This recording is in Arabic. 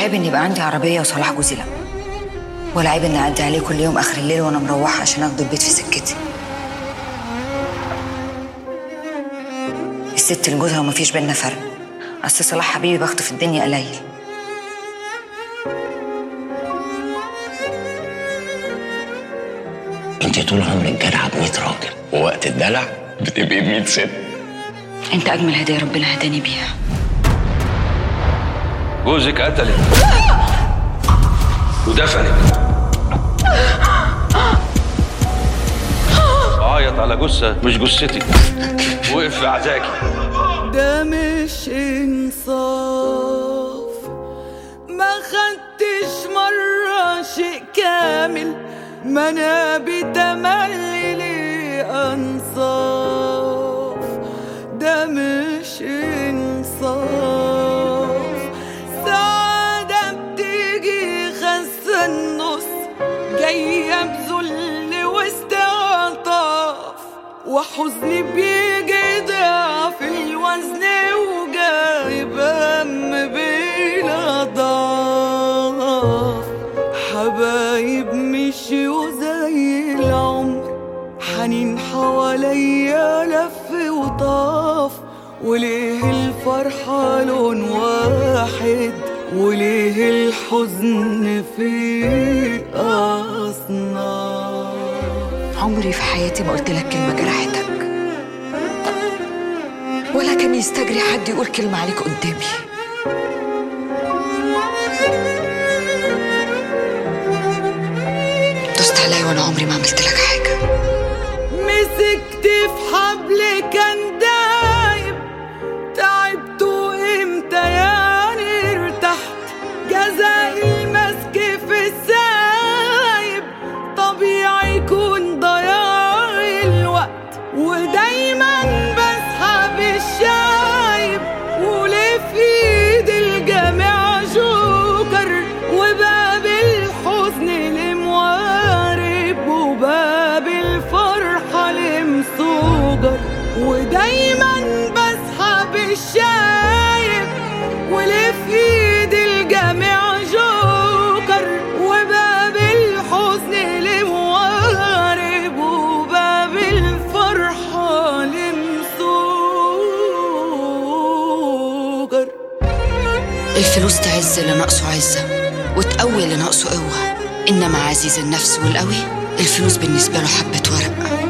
عيب ان يبقى عندي عربيه وصلاح جوزي لا، ولا عيب ان اعدي عليه كل يوم اخر الليل وانا مروحه عشان اخد البيت في سكتي. الست لجوزها ومفيش بينا فرق، اصل صلاح حبيبي بخته في الدنيا قليل. انت طول عمرك جدعه ب 100 راجل، ووقت الدلع بتبقي ب 100 ست. انت اجمل هديه ربنا هداني بيها. جوزك قتلك ودفنك، عيط على جثه مش جثتك، وقف في عزاكي. ده مش انصاف، ما خدتش مرة شيء كامل، ما انا بتملي لي انصاف. ده مش انصاف، سعادة بتيجي خاسة النص، جاية بذل واستعطاف، وحزني بيجي ضعف الوزن، وجايب هم بلا ضعف. حبايب مشيوا زي العمر، حنين حواليا لف وطاف، وليه الفرحة لون واحد، وليه الحزن في أصناف. عمري في حياتي ما قلت لك كلمه جرحتك، ولا كان يستجري حد يقول كلمه عليك قدامي. دوست عليا وانا عمري ما عملت لك حاجه. مسكت في حبل كان دايب، تعبت وامتى يعني ارتحت، جزاء المسك في السايب، طبيعي يكون ضياع الوقت، ودايما بسحب الشايب، وليه في ايد الجميع جوكر، وباب الحزن لموارب، وباب الفرحة لمسوجر، ودايما بسحب الشايب، وليه في ايد الجميع جوكر، وباب الحزن لموارب، وباب الفرحة لمسوجر. الفلوس تعز اللي ناقصه عزه، وتقوي اللي ناقصه قوه، انما عزيز النفس والقوي الفلوس بالنسبه له حبه ورق.